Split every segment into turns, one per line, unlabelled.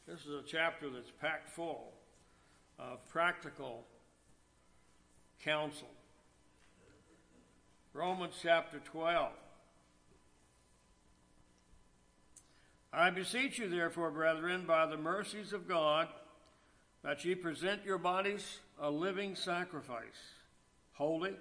This is a chapter that's packed full of practical counsel. Romans chapter 12. I beseech you, therefore, brethren, by the mercies of God, that ye present your bodies a living sacrifice, holy,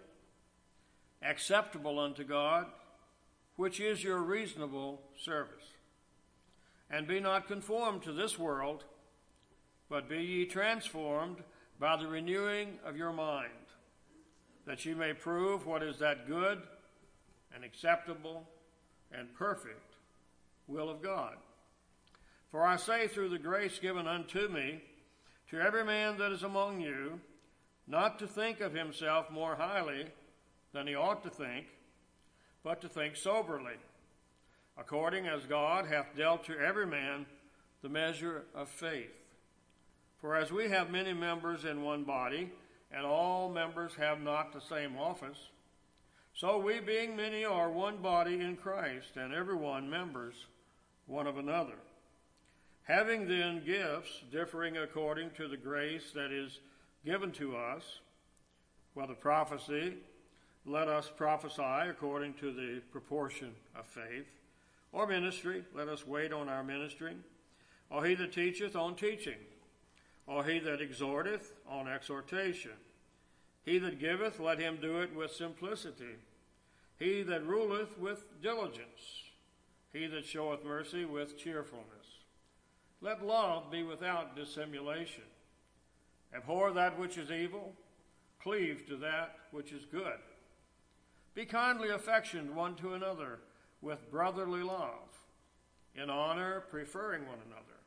acceptable unto God, which is your reasonable service. And be not conformed to this world, but be ye transformed by the renewing of your mind, that ye may prove what is that good and acceptable and perfect will of God. For I say through the grace given unto me, to every man that is among you, not to think of himself more highly than he ought to think, but to think soberly, according as God hath dealt to every man the measure of faith. For as we have many members in one body, and all members have not the same office, so we being many are one body in Christ, and every one members one of another. Having then gifts differing according to the grace that is given to us, whether prophecy, let us prophesy according to the proportion of faith, or ministry, let us wait on our ministering, or he that teacheth on teaching, or he that exhorteth on exhortation. He that giveth, let him do it with simplicity. He that ruleth with diligence. He that showeth mercy with cheerfulness. Let love be without dissimulation. Abhor that which is evil, cleave to that which is good. Be kindly affectioned one to another with brotherly love, in honor preferring one another.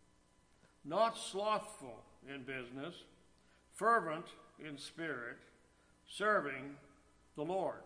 Not slothful in business, fervent in spirit, serving the Lord.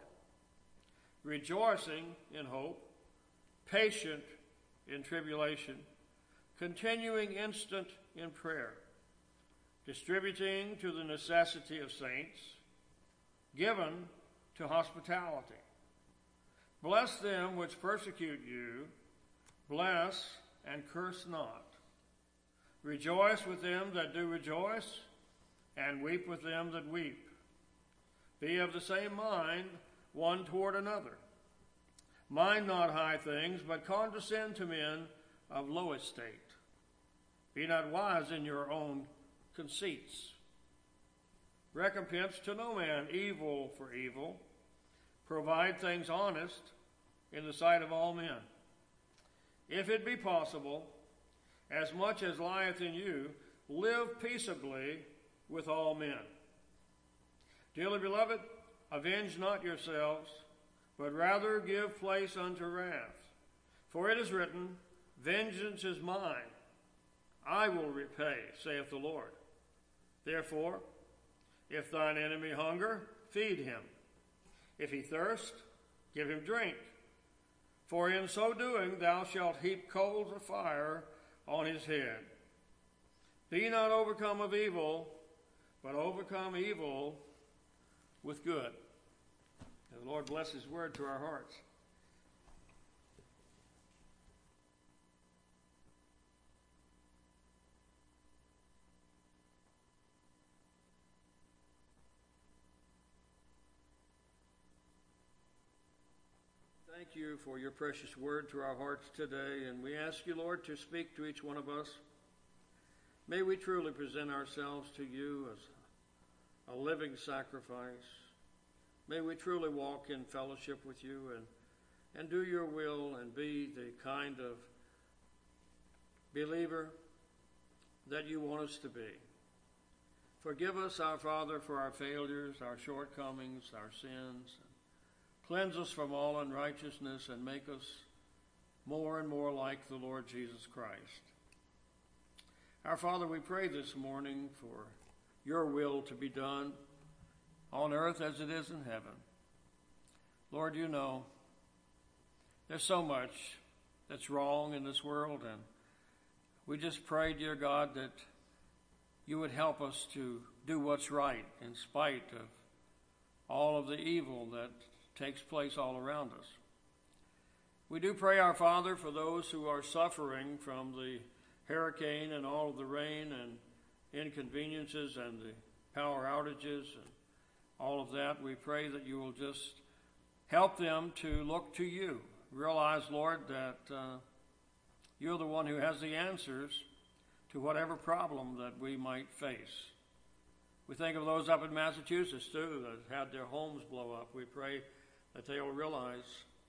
Rejoicing in hope, patient in tribulation, continuing instant in prayer, distributing to the necessity of saints, given to hospitality. Bless them which persecute you, bless and curse not. Rejoice with them that do rejoice, and weep with them that weep. Be of the same mind one toward another. Mind not high things, but condescend to men of low estate. Be not wise in your own conceits. Recompense to no man evil for evil. Provide things honest in the sight of all men. If it be possible, as much as lieth in you, live peaceably with all men. Dearly beloved, avenge not yourselves, but rather give place unto wrath. For it is written, vengeance is mine, I will repay, saith the Lord. Therefore, if thine enemy hunger, feed him. If he thirst, give him drink. For in so doing thou shalt heap coals of fire on his head. Be not overcome of evil, but overcome evil with good. And the Lord bless his word to our hearts. Thank you for your precious word to our hearts today, and we ask you, Lord, to speak to each one of us. May we truly present ourselves to you as a living sacrifice. May we truly walk in fellowship with you and do your will and be the kind of believer that you want us to be. Forgive us, our Father, for our failures, our shortcomings, our sins. Cleanse us from all unrighteousness and make us more and more like the Lord Jesus Christ. Our Father, we pray this morning for your will to be done on earth as it is in heaven. Lord, you know there's so much that's wrong in this world, and we just pray, dear God, that you would help us to do what's right in spite of all of the evil that takes place all around us. We do pray, our Father, for those who are suffering from the hurricane and all of the rain and inconveniences and the power outages and all of that. We pray that you will just help them to look to you. Realize, Lord, that you're the one who has the answers to whatever problem that we might face. We think of those up in Massachusetts, too, that had their homes blow up. We pray that they will realize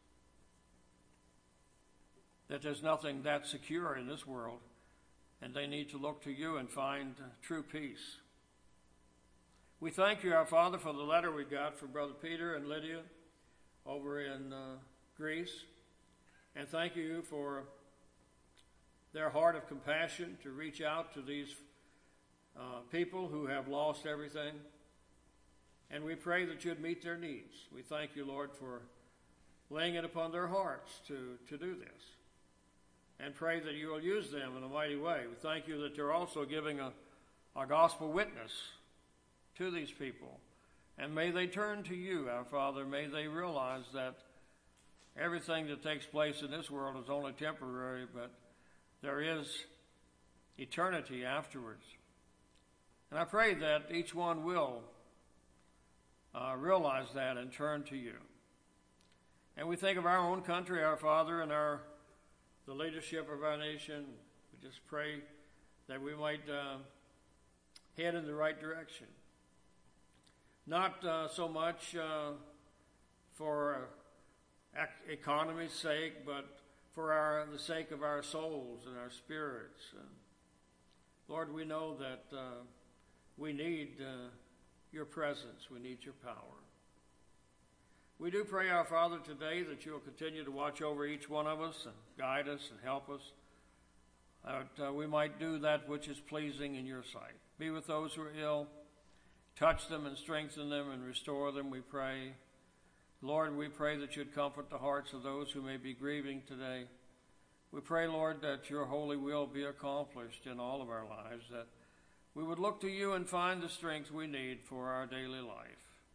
that there's nothing that secure in this world, and they need to look to you and find true peace. We thank you, our Father, for the letter we got from Brother Peter and Lydia over in Greece, and thank you for their heart of compassion to reach out to these people who have lost everything. And we pray that you'd meet their needs. We thank you, Lord, for laying it upon their hearts to do this. And pray that you will use them in a mighty way. We thank you that you're also giving a gospel witness to these people. And may they turn to you, our Father. May they realize that everything that takes place in this world is only temporary, but there is eternity afterwards. And I pray that each one will realize that and turn to you. And we think of our own country, our Father, and the leadership of our nation. We just pray that we might head in the right direction. Not so much for economy's sake, but for the sake of our souls and our spirits. Lord, we know that we need your presence. We need your power. We do pray, our Father, today that you will continue to watch over each one of us and guide us and help us, that we might do that which is pleasing in your sight. Be with those who are ill. Touch them and strengthen them and restore them, we pray. Lord, we pray that you'd comfort the hearts of those who may be grieving today. We pray, Lord, that your holy will be accomplished in all of our lives, that we would look to you and find the strength we need for our daily life.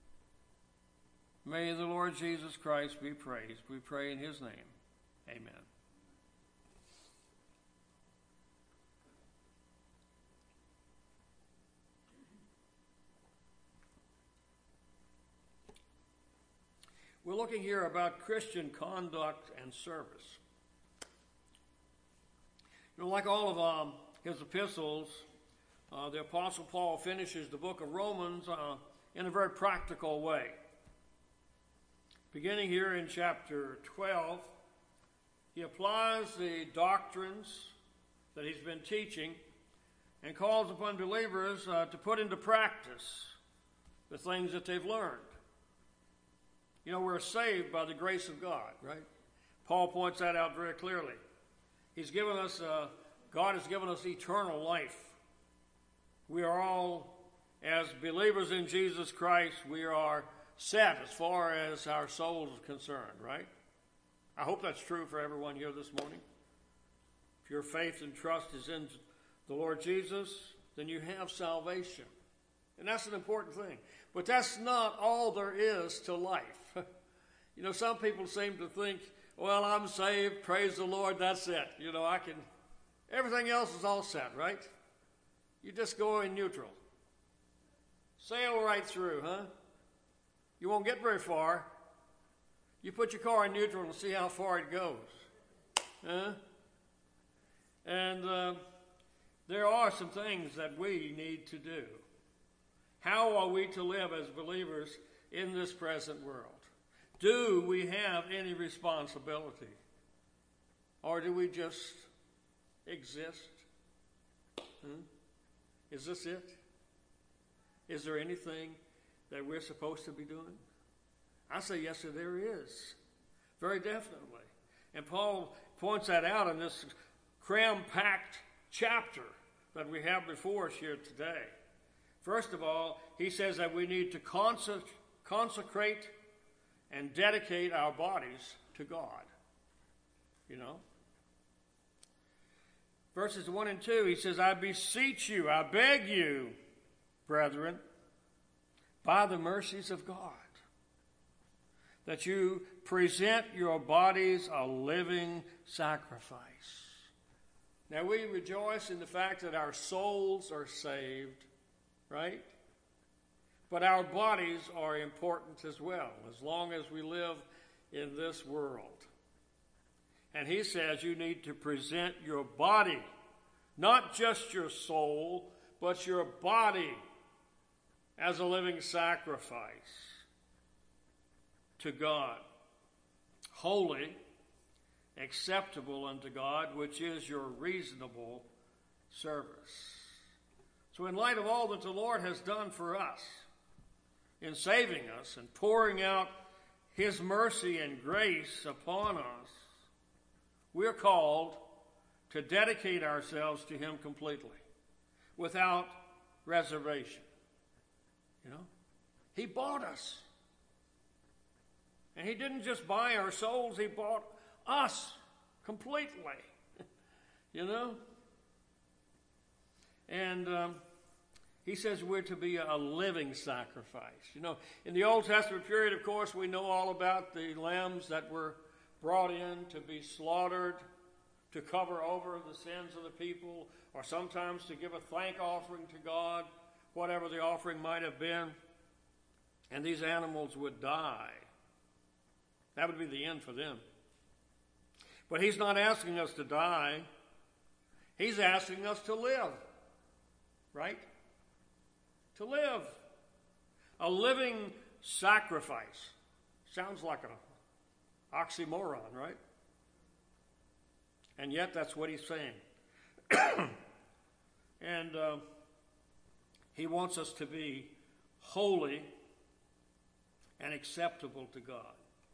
May the Lord Jesus Christ be praised. We pray in his name. Amen. We're looking here about Christian conduct and service. You know, like all of his epistles, the Apostle Paul finishes the book of Romans in a very practical way. Beginning here in chapter 12, he applies the doctrines that he's been teaching and calls upon believers to put into practice the things that they've learned. You know, we're saved by the grace of God, right? Paul points that out very clearly. He's given us, God has given us eternal life. We are all, as believers in Jesus Christ, we are set as far as our souls are concerned, right? I hope that's true for everyone here this morning. If your faith and trust is in the Lord Jesus, then you have salvation. And that's an important thing. But that's not all there is to life. You know, some people seem to think, well, I'm saved, praise the Lord, that's it. You know, everything else is all set, right? You just go in neutral. Sail right through, huh? You won't get very far. You put your car in neutral and see how far it goes. Huh? And there are some things that we need to do. How are we to live as believers in this present world? Do we have any responsibility? Or do we just exist? Is this it? Is there anything that we're supposed to be doing? I say yes, there is. Very definitely. And Paul points that out in this cram-packed chapter that we have before us here today. First of all, he says that we need to consecrate and dedicate our bodies to God. You know? Verses 1 and 2, he says, I beseech you, I beg you, brethren, by the mercies of God, that you present your bodies a living sacrifice, Now we rejoice in the fact that our souls are saved, right? But our bodies are important as well, as long as we live in this world. And he says you need to present your body, not just your soul, but your body as a living sacrifice to God, holy, acceptable unto God, which is your reasonable service. So in light of all that the Lord has done for us, in saving us and pouring out his mercy and grace upon us, we're called to dedicate ourselves to him completely, without reservation. You know, he bought us. And he didn't just buy our souls, he bought us completely. You know? And he says we're to be a living sacrifice. You know, in the Old Testament period, of course, we know all about the lambs that were brought in to be slaughtered, to cover over the sins of the people, or sometimes to give a thank offering to God, whatever the offering might have been. And these animals would die. That would be the end for them. But he's not asking us to die. He's asking us to live. Right? To live. A living sacrifice. Sounds like an oxymoron, right? And yet that's what he's saying. And he wants us to be holy and acceptable to God.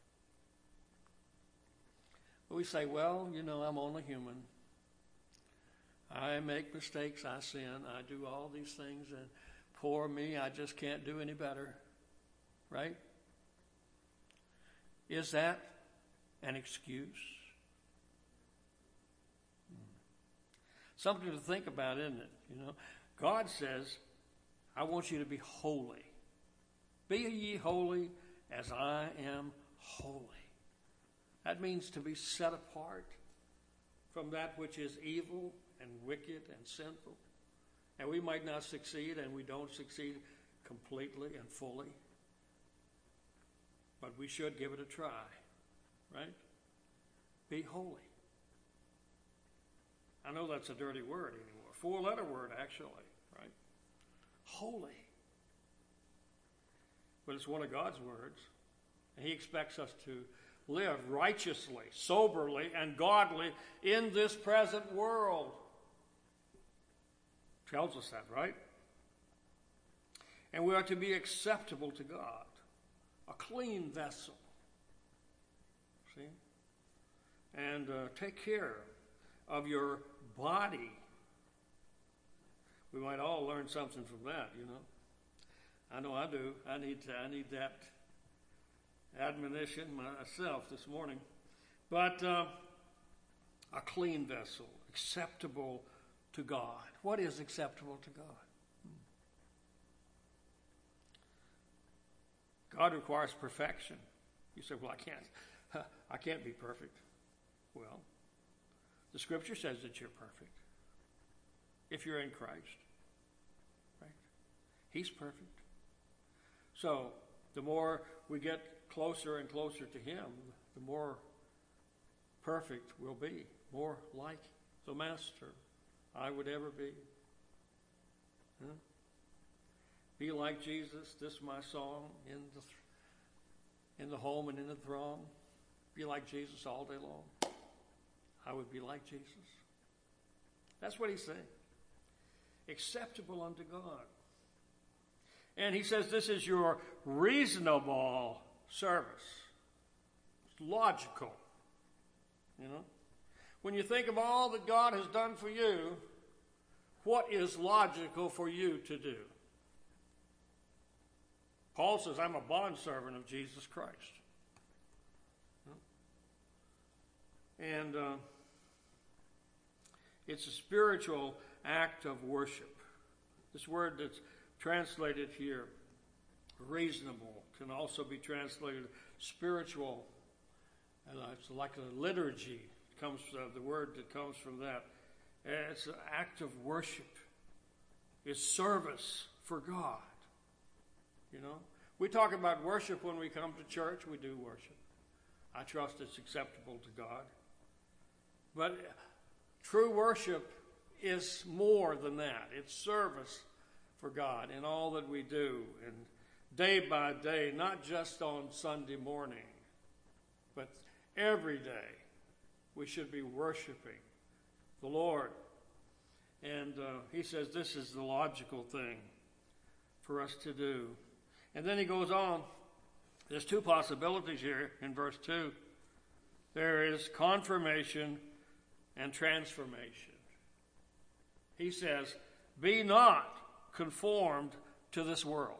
We say, well, you know, I'm only human. I make mistakes, I sin, I do all these things, and poor me, I just can't do any better. Right? Is that an excuse? Something to think about, isn't it? You know, God says, I want you to be holy. Be ye holy as I am holy. That means to be set apart from that which is evil and wicked and sinful. And we might not succeed, and we don't succeed completely and fully. But we should give it a try, right? Be holy. I know that's a dirty word anymore. Four-letter word, actually, right? Holy. But it's one of God's words. And he expects us to live righteously, soberly, and godly in this present world. Tells us that, right? And we are to be acceptable to God. A clean vessel. See? And take care of your body. We might all learn something from that, you know. I know I do. I need that admonition myself this morning. But a clean vessel, acceptable to God. What is acceptable to God? God requires perfection. You say, well, I can't be perfect. Well, the scripture says that you're perfect if you're in Christ. Right? He's perfect. So the more we get closer and closer to him, the more perfect we'll be, more like the Master I would ever be. Huh? Be like Jesus, this is my song, in the home and in the throng. Be like Jesus all day long. I would be like Jesus. That's what he's saying. Acceptable unto God. And he says this is your reasonable service. It's logical. You know? When you think of all that God has done for you, what is logical for you to do? Paul says, I'm a bondservant of Jesus Christ. And it's a spiritual act of worship. This word that's translated here, reasonable, can also be translated spiritual. And it's like a liturgy. The word that comes from that It's an act of worship. It's service for God. You know? We talk about worship when we come to church. We do worship. I trust it's acceptable to God. But true worship is more than that. It's service for God in all that we do, and day by day, not just on Sunday morning, but every day we should be worshiping the Lord. And he says this is the logical thing for us to do. And then he goes on. There's two possibilities here in verse 2. There is confirmation and transformation. He says, be not conformed to this world.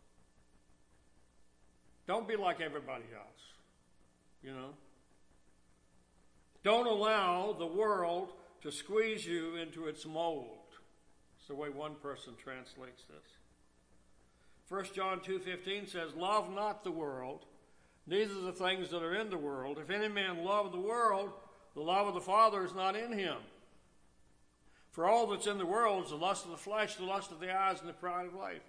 Don't be like everybody else, you know. Don't allow the world to squeeze you into its mold. It's the way one person translates this. 1 John 2:15 says, love not the world, neither the things that are in the world. If any man love the world, the love of the Father is not in him. For all that's in the world is the lust of the flesh, the lust of the eyes, and the pride of life.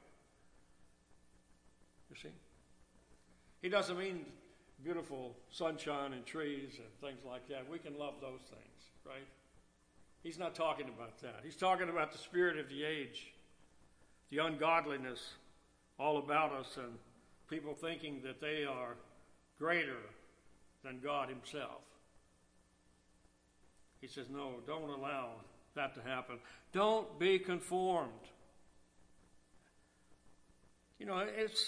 You see? He doesn't mean beautiful sunshine and trees and things like that. We can love those things, right? He's not talking about that. He's talking about the spirit of the age, the ungodliness all about us, and people thinking that they are greater than God himself. He says, no, don't allow that to happen. Don't be conformed. You know,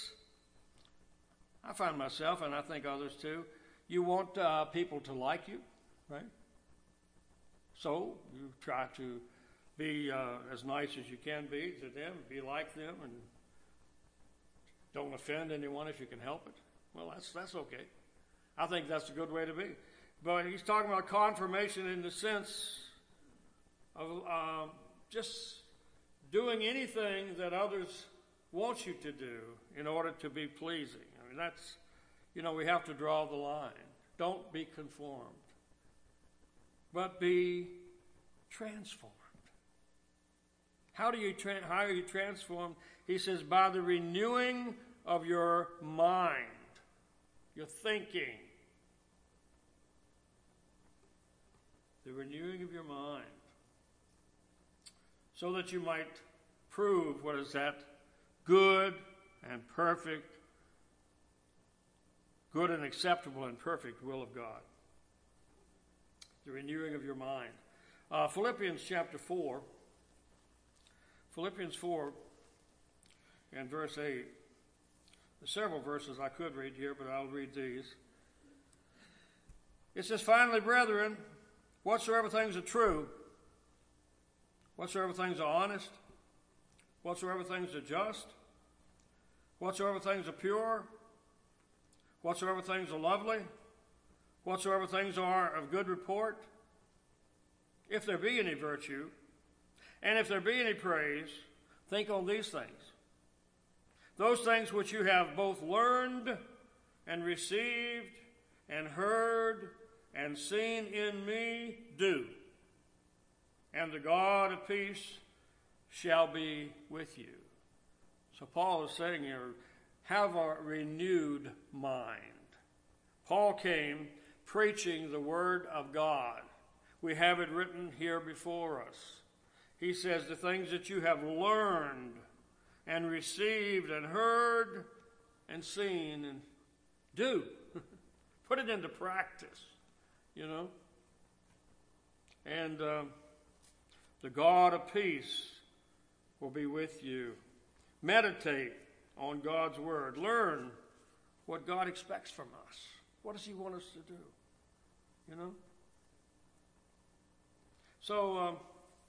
I find myself, and I think others too, you want people to like you, right? So you try to be as nice as you can be to them, be like them, and don't offend anyone if you can help it. Well, that's okay. I think that's a good way to be. But he's talking about confirmation in the sense of just doing anything that others want you to do in order to be pleasing. I mean, that's, you know, we have to draw the line. Don't be conformed, but be transformed. How are you transformed? He says, by the renewing of your mind, your thinking. The renewing of your mind. So that you might prove what is that good and perfect, good and acceptable and perfect will of God. The renewing of your mind. Philippians chapter 4. Philippians 4 and verse 8. There's several verses I could read here, but I'll read these. It says, finally, brethren, whatsoever things are true, whatsoever things are honest, whatsoever things are just, whatsoever things are pure, whatsoever things are lovely, whatsoever things are of good report, if there be any virtue, and if there be any praise, think on these things. Those things which you have both learned and received and heard and seen in me, do. And the God of peace shall be with you. So Paul is saying here, have a renewed mind. Paul came preaching the word of God. We have it written here before us. He says the things that you have learned and received and heard and seen, and do. Put it into practice, you know. And the God of peace will be with you. Meditate on God's word. Learn what God expects from us. What does he want us to do? You know? So,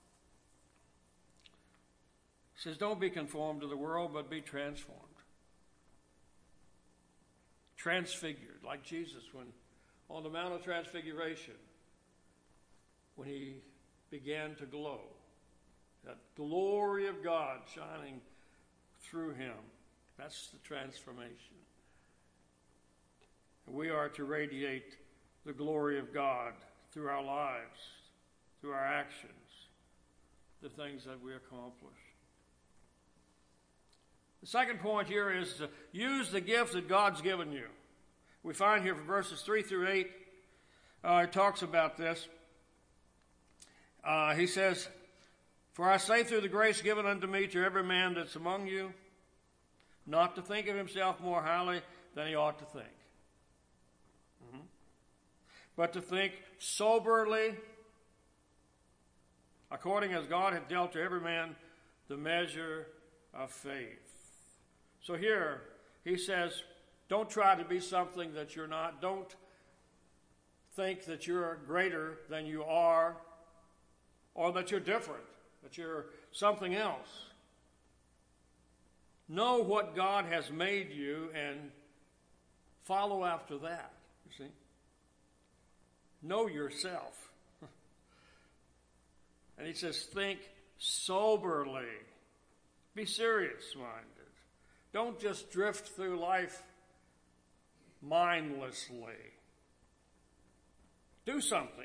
it says, don't be conformed to the world, but be transformed. Transfigured, like Jesus when on the Mount of Transfiguration, when he began to glow. That glory of God shining through him. That's the transformation. We are to radiate the glory of God through our lives, through our actions, the things that we accomplish. The second point here is to use the gift that God's given you. We find here from verses 3 through 8, it talks about this. He says, "For I say through the grace given unto me to every man that's among you, not to think of himself more highly than he ought to think, but to think soberly, according as God hath dealt to every man the measure of faith." So here, he says, don't try to be something that you're not. Don't think that you're greater than you are, or that you're different, that you're something else. Know what God has made you and follow after that, you see. Know yourself. And he says, think soberly. Be serious-minded. Don't just drift through life mindlessly. Do something.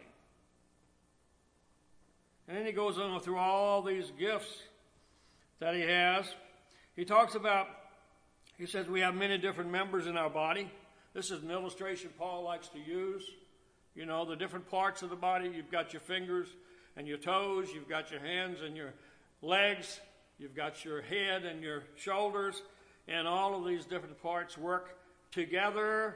And then he goes on through all these gifts that he has. He talks about, he says we have many different members in our body. This is an illustration Paul likes to use. You know, the different parts of the body. You've got your fingers and your toes. You've got your hands and your legs. You've got your head and your shoulders. And all of these different parts work together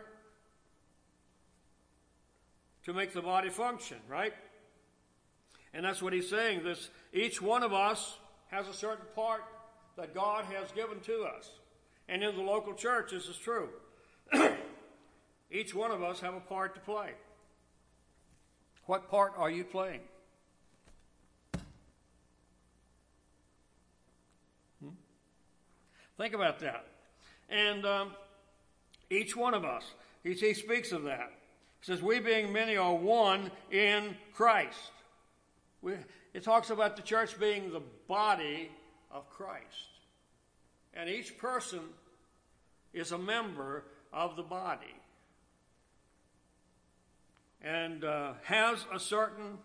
to make the body function, right? And that's what he's saying. Each one of us has a certain part that God has given to us. And in the local church, this is true. Each one of us have a part to play. What part are you playing? Think about that. And each one of us, he speaks of that. He says, we being many are one in Christ. It talks about the church being the body of Christ. And each person is a member of the body. And has a certain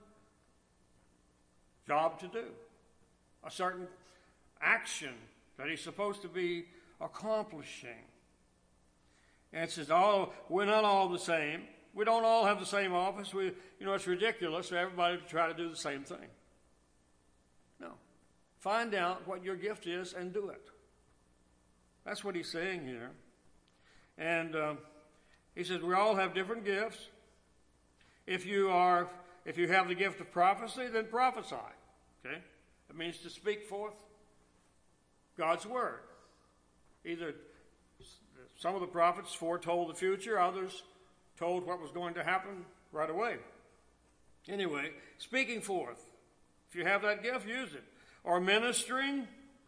job to do. A certain action that he's supposed to be accomplishing. And it says, we're not all the same. We don't all have the same office. It's ridiculous for everybody to try to do the same thing. No. Find out what your gift is and do it. That's what he's saying here. And he says, we all have different gifts. If you have the gift of prophecy, then prophesy. Okay? It means to speak forth God's word. Either some of the prophets foretold the future, others told what was going to happen right away. Anyway, speaking forth. If you have that gift, use it. Or ministering,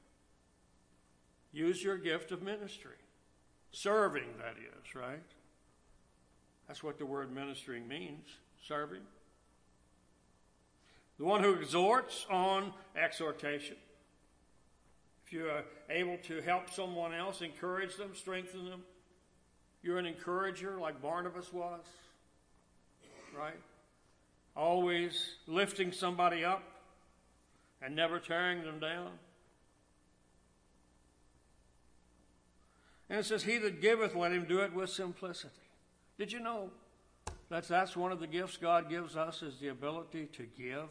use your gift of ministry. Serving, that is, right? That's what the word ministering means, serving. The one who exhorts on exhortation. If you are able to help someone else, encourage them, strengthen them, you're an encourager like Barnabas was, right? Always lifting somebody up and never tearing them down. And it says, he that giveth, let him do it with simplicity. Did you know that's one of the gifts God gives us, is the ability to give?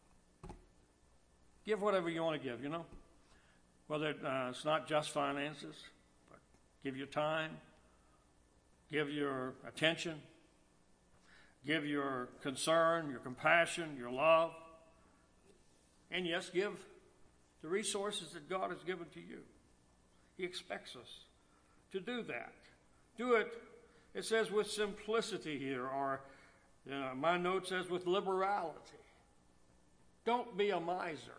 Give whatever you want to give, Whether it's not just finances, but give your time, give your attention, give your concern, your compassion, your love, and yes, give the resources that God has given to you. He expects us to do that. Do it, it says, with simplicity here, or my note says with liberality. Don't be a miser.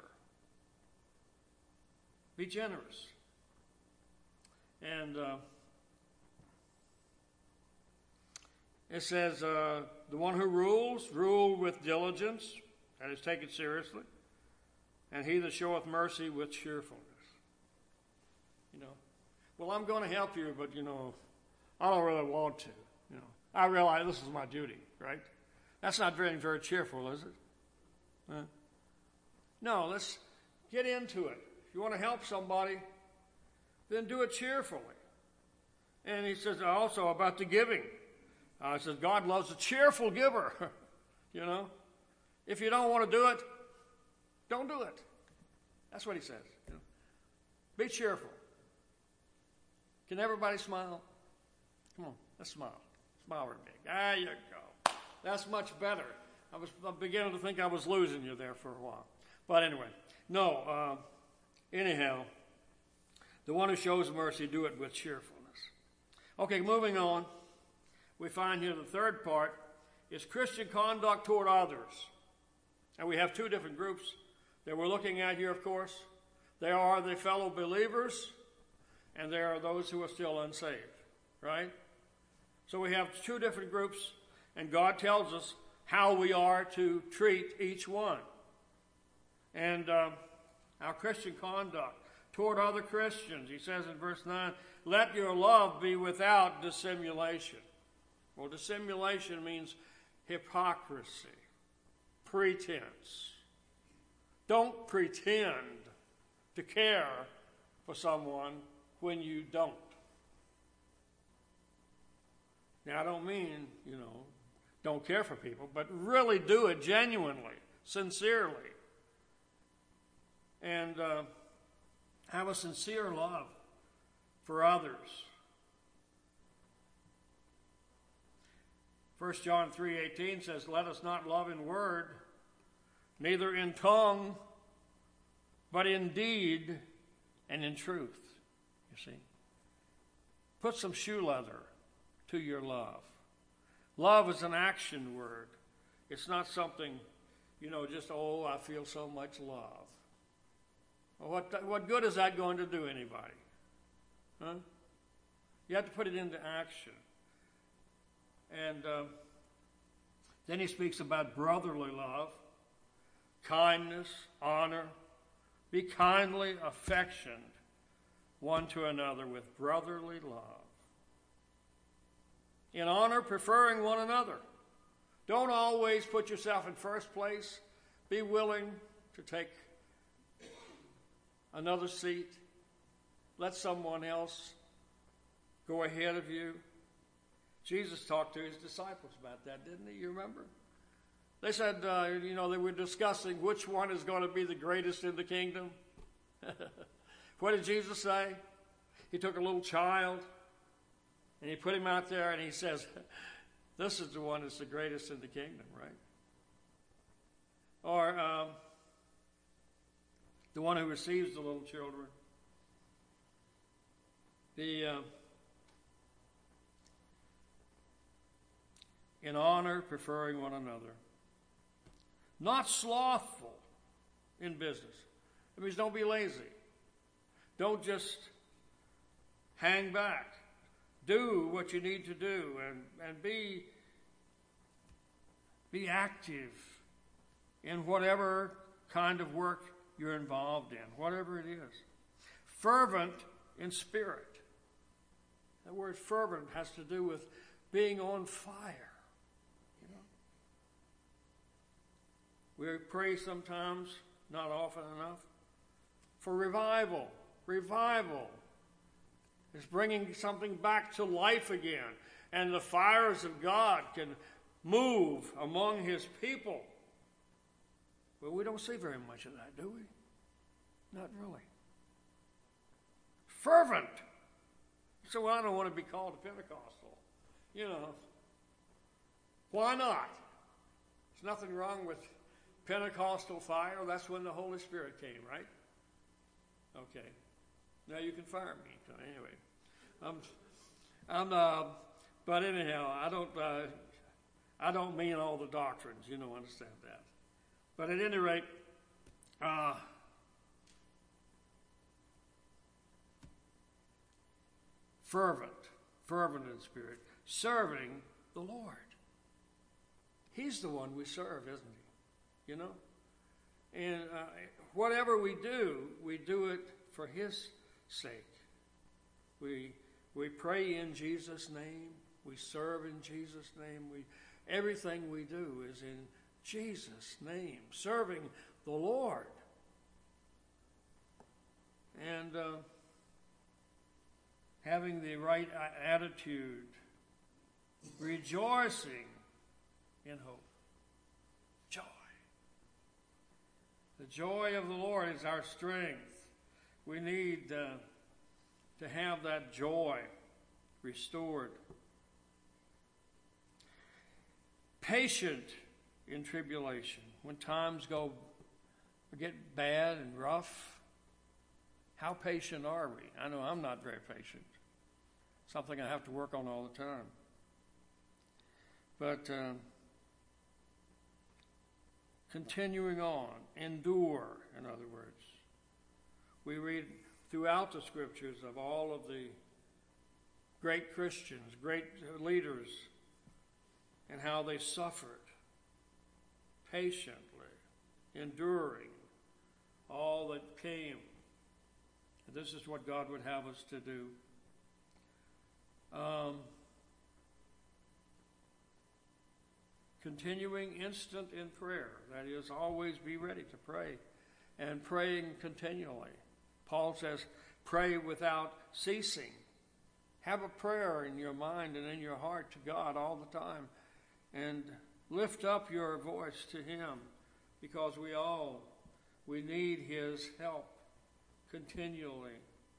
Be generous. And it says, the one who rules, rule with diligence, that is, take it seriously. And he that showeth mercy with cheerfulness. Well, I'm going to help you, but, I don't really want to. I realize this is my duty, right? That's not very, very cheerful, is it? No, Get into it. If you want to help somebody, then do it cheerfully. And he says also about the giving. He says God loves a cheerful giver. You know, if you don't want to do it, don't do it. That's what he says. You know? Be cheerful. Can everybody smile? Come on, let's smile. Smile real big. There you go. That's much better. I'm beginning to think I was losing you there for a while. But anyway, no. Anyhow, the one who shows mercy, do it with cheerfulness. Okay, moving on. We find here the third part is Christian conduct toward others. And we have two different groups that we're looking at here, of course. There are the fellow believers, and there are those who are still unsaved, right? So we have two different groups, and God tells us how we are to treat each one. And our Christian conduct toward other Christians, he says in verse 9, let your love be without dissimulation. Well, dissimulation means hypocrisy, pretense. Don't pretend to care for someone when you don't. Now, I don't mean, don't care for people, but really do it genuinely, sincerely. And have a sincere love for others. 1 John 3:18 says, let us not love in word, neither in tongue, but in deed and in truth. You see? Put some shoe leather to your love. Love is an action word. It's not something, just, I feel so much love. Well, what good is that going to do anybody? Huh? You have to put it into action. And then he speaks about brotherly love, kindness, honor. Be kindly affectioned one to another with brotherly love. In honor, preferring one another. Don't always put yourself in first place. Be willing to take another seat. Let someone else go ahead of you. Jesus talked to his disciples about that, didn't he? You remember? They said, they were discussing which one is going to be the greatest in the kingdom. What did Jesus say? He took a little child and he put him out there and he says, this is the one that's the greatest in the kingdom, right? Or the one who receives the little children. In honor, preferring one another. Not slothful in business. That means don't be lazy. Don't just hang back. Do what you need to do and be active in whatever kind of work you're involved in, whatever it is. Fervent in spirit. The word fervent has to do with being on fire. We pray sometimes, not often enough, for revival. Revival is bringing something back to life again. And the fires of God can move among his people. Well, we don't see very much of that, do we? Not really. Fervent. So, well, I don't want to be called a Pentecostal. Why not? There's nothing wrong with Pentecostal fire. That's when the Holy Spirit came, right? Okay. Now you can fire me. Anyway, but anyhow, I don't mean all the doctrines. You don't understand that. But at any rate, fervent in spirit, serving the Lord. He's the one we serve, isn't he? And whatever we do it for his sake. We pray in Jesus' name. We serve in Jesus' name. Everything we do is in Jesus' name, serving the Lord. and having the right attitude, rejoicing in hope. Joy. The joy of the Lord is our strength. We need to have that joy restored. Patient in tribulation. When times get bad and rough, how patient are we? I know I'm not very patient. Something I have to work on all the time. But continuing on, endure, in other words. We read throughout the scriptures of all of the great Christians, great leaders, and how they suffered patiently, enduring all that came. And this is what God would have us to do. Continuing instant in prayer. That is, always be ready to pray. And praying continually. Paul says, pray without ceasing. Have a prayer in your mind and in your heart to God all the time. And lift up your voice to Him, because we need His help continually.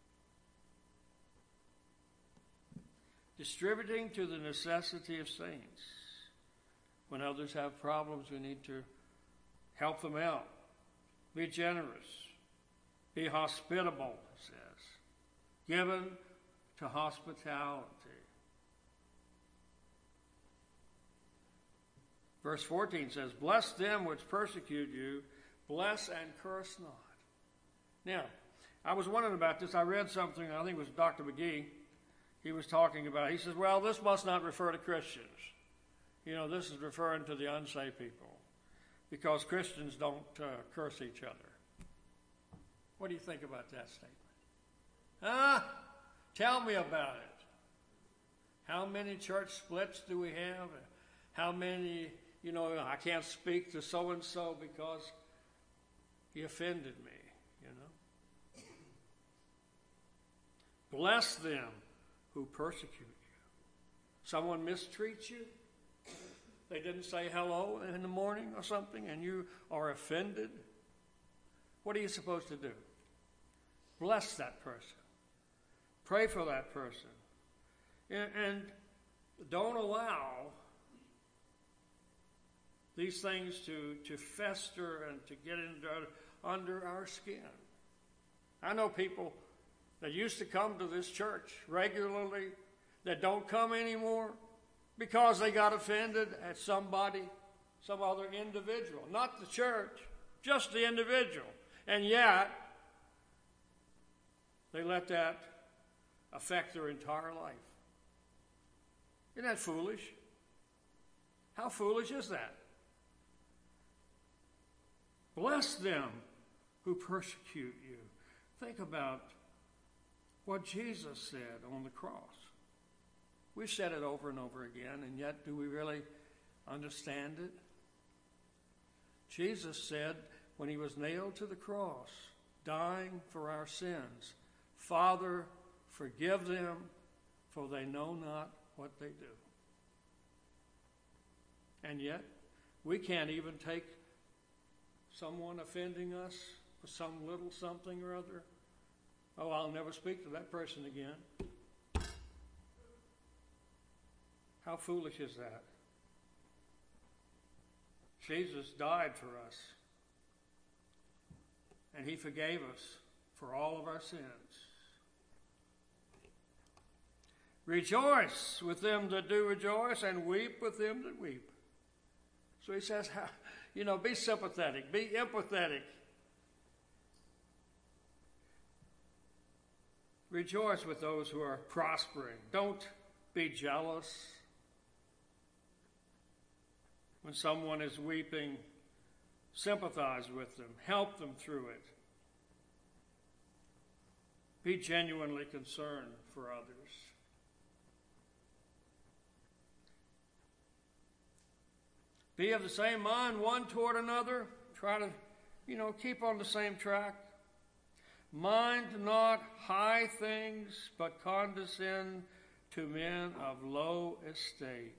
Distributing to the necessity of saints. When others have problems, we need to help them out. Be generous. Be hospitable, it says. Given to hospitality. Verse 14 says, bless them which persecute you, bless and curse not. Now, I was wondering about this. I read something, I think it was Dr. McGee. He was talking about, he says, well, this must not refer to Christians. You know, this is referring to the unsaved people, because Christians don't curse each other. What do you think about that statement? Tell me about it. How many church splits do we have? How many, I can't speak to so-and-so because he offended me, Bless them who persecute you. Someone mistreats you. They didn't say hello in the morning or something, and you are offended. What are you supposed to do? Bless that person. Pray for that person. And don't allow these things to fester and to get under our skin. I know people that used to come to this church regularly that don't come anymore because they got offended at somebody, some other individual. Not the church, just the individual. And yet, they let that affect their entire life. Isn't that foolish? How foolish is that? Bless them who persecute you. Think about what Jesus said on the cross. We've said it over and over again, and yet do we really understand it? Jesus said when he was nailed to the cross, dying for our sins, Father, forgive them, for they know not what they do. And yet, we can't even take someone offending us for some little something or other. Oh, I'll never speak to that person again. How foolish is that? Jesus died for us, and he forgave us for all of our sins. Rejoice with them that do rejoice, and weep with them that weep. So he says, be sympathetic, be empathetic. Rejoice with those who are prospering. Don't be jealous. When someone is weeping, sympathize with them. Help them through it. Be genuinely concerned for others. Be of the same mind one toward another. Try to, keep on the same track. mind not high things, but condescend to men of low estate.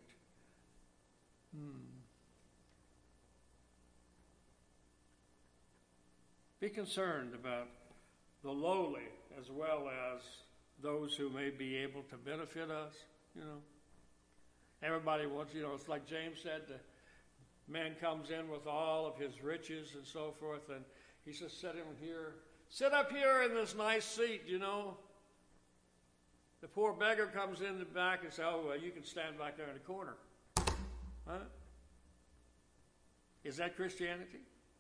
Be concerned about the lowly as well as those who may be able to benefit us, Everybody wants, it's like James said, the man comes in with all of his riches and so forth, and he says, sit up here in this nice seat, The poor beggar comes in the back and says, well, you can stand back there in the corner. Huh? Is that Christianity?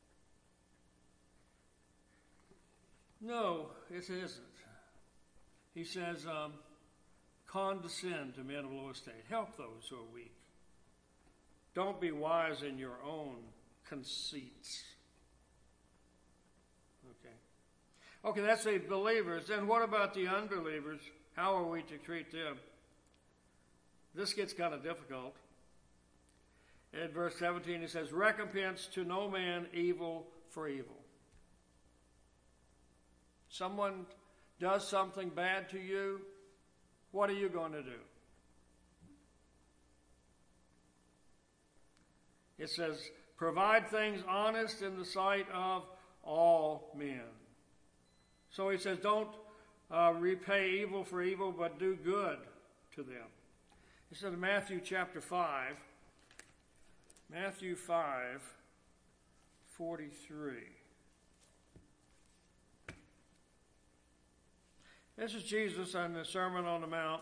No, it isn't. He says, condescend to men of low estate. Help those who are weak. Don't be wise in your own conceits. Okay, that's the believers. Then what about the unbelievers? How are we to treat them? This gets kind of difficult. In verse 17 it says, recompense to no man evil for evil. Someone does something bad to you, what are you going to do? It says, provide things honest in the sight of all men. So he says, don't repay evil for evil, but do good to them. He said in Matthew chapter 5, Matthew 5:43. This is Jesus on the Sermon on the Mount.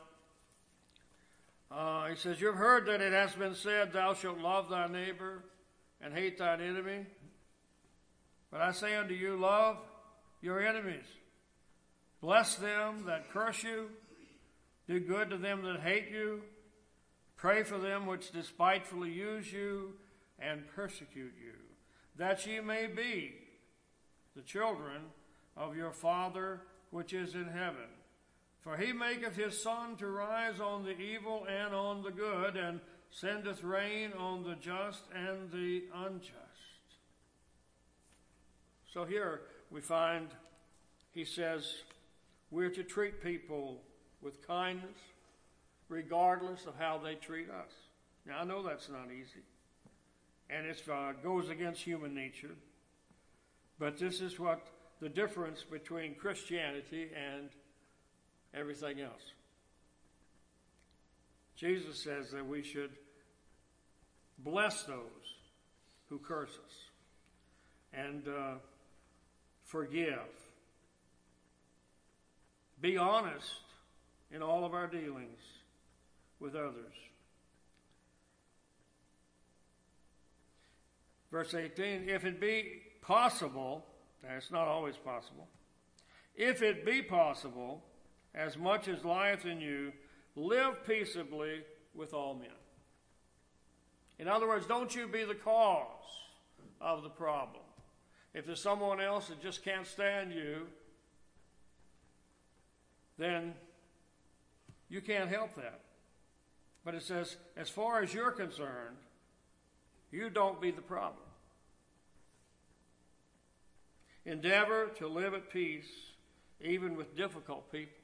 He says, you have heard that it has been said, thou shalt love thy neighbor and hate thine enemy. But I say unto you, love your enemies. Bless them that curse you. Do good to them that hate you. Pray for them which despitefully use you and persecute you, that ye may be the children of your Father which is in heaven. For he maketh his sun to rise on the evil and on the good, and sendeth rain on the just and the unjust. So here we find, he says, we're to treat people with kindness, regardless of how they treat us. Now, I know that's not easy, and it goes against human nature, but this is what the difference between Christianity and everything else. Jesus says that we should bless those who curse us and forgive. Be honest in all of our dealings with others. Verse 18, if it be possible, and it's not always possible, if it be possible, as much as lieth in you, live peaceably with all men. In other words, don't you be the cause of the problem. If there's someone else that just can't stand you, then you can't help that. But it says, as far as you're concerned, you don't be the problem. Endeavor to live at peace, even with difficult people.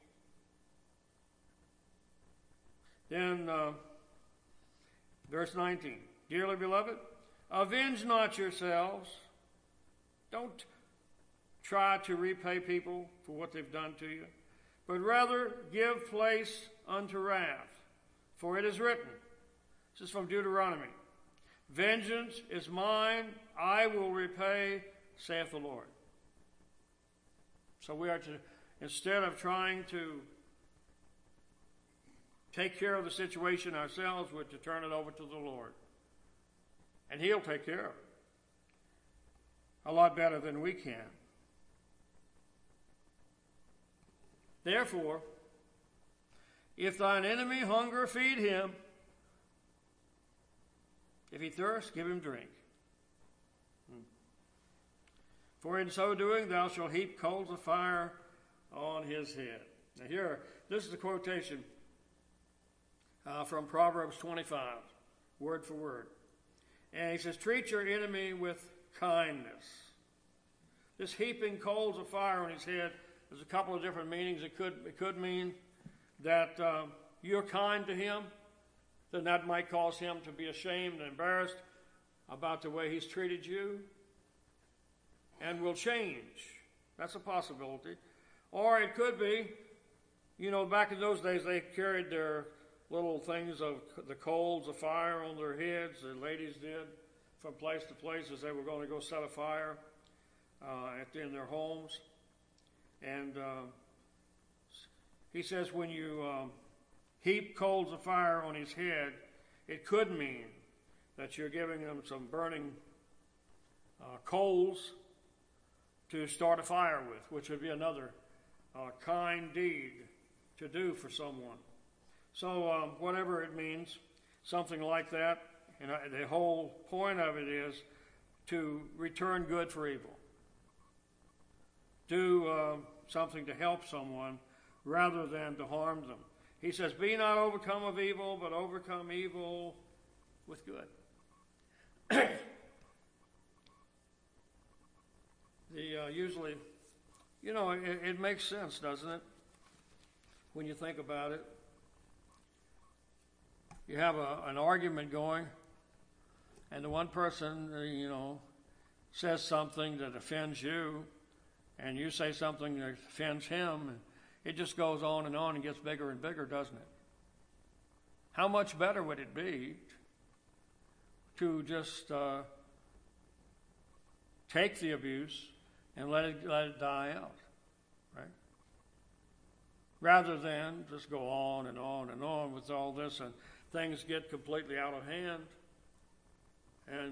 Then, verse 19. Dearly beloved, avenge not yourselves. Don't try to repay people for what they've done to you, but rather give place unto wrath. For it is written, this is from Deuteronomy, vengeance is mine, I will repay, saith the Lord. So we are to, instead of trying to take care of the situation ourselves, we're to turn it over to the Lord. And He'll take care of it a lot better than we can. Therefore, if thine enemy hunger, feed him. If he thirst, give him drink. For in so doing, thou shalt heap coals of fire on his head. Now here, this is a quotation from Proverbs 25, word for word. And he says, treat your enemy with kindness. This heaping coals of fire on his head there's a couple of different meanings. It could mean that you're kind to him, then that might cause him to be ashamed and embarrassed about the way he's treated you and will change. That's a possibility. Or it could be, back in those days they carried their little things of the coals of fire on their heads, the ladies did, from place to place as they were going to go set a fire in their homes. And he says when you heap coals of fire on his head, it could mean that you're giving him some burning coals to start a fire with, which would be another kind deed to do for someone. So whatever it means, something like that, and the whole point of it is to return good for evil. Do something to help someone rather than to harm them. He says, be not overcome of evil, but overcome evil with good. Usually, it makes sense, doesn't it? When you think about it. You have an argument going, and the one person, says something that offends you, and you say something that offends him, and it just goes on and gets bigger and bigger, doesn't it? How much better would it be to just take the abuse and let it die out, right? Rather than just go on and on with all this, and things get completely out of hand, and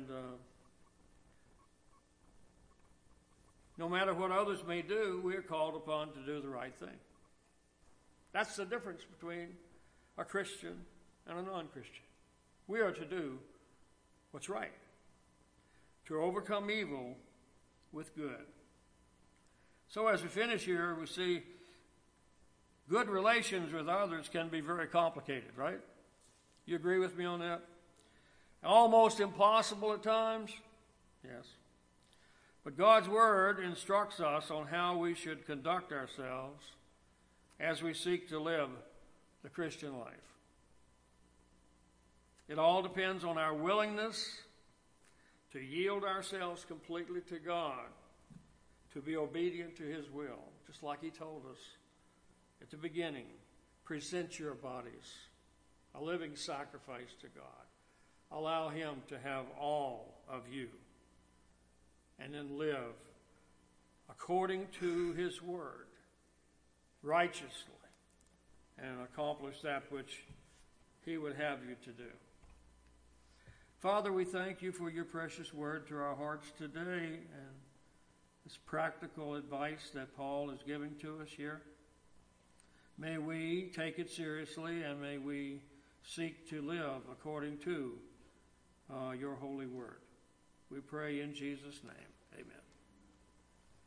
no matter what others may do, we are called upon to do the right thing. That's the difference between a Christian and a non-Christian. We are to do what's right, to overcome evil with good. So as we finish here, we see good relations with others can be very complicated, right? You agree with me on that? Almost impossible at times? Yes. But God's Word instructs us on how we should conduct ourselves as we seek to live the Christian life. It all depends on our willingness to yield ourselves completely to God, to be obedient to His will, just like He told us at the beginning. Present your bodies a living sacrifice to God. Allow Him to have all of you, and then live according to His Word, righteously, and accomplish that which He would have you to do. Father, we thank you for your precious word to our hearts today, and this practical advice that Paul is giving to us here. May we take it seriously, and may we seek to live according to your holy word. We pray in Jesus' name. Amen.